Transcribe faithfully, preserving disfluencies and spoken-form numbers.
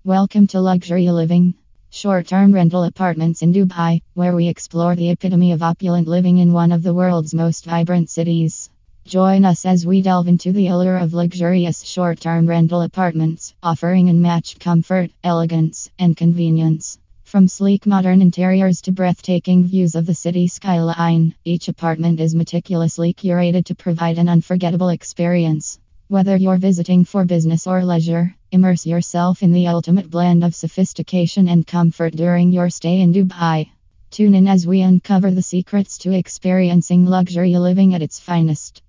Welcome to Luxury Living, short term rental apartments in Dubai, where we explore the epitome of opulent living in one of the world's most vibrant cities. Join us as we delve into the allure of luxurious short term rental apartments, offering unmatched comfort, elegance, and convenience. From sleek modern interiors to breathtaking views of the city skyline, each apartment is meticulously curated to provide an unforgettable experience. Whether you're visiting for business or leisure, immerse yourself in the ultimate blend of sophistication and comfort during your stay in Dubai. Tune in as we uncover the secrets to experiencing luxury living at its finest.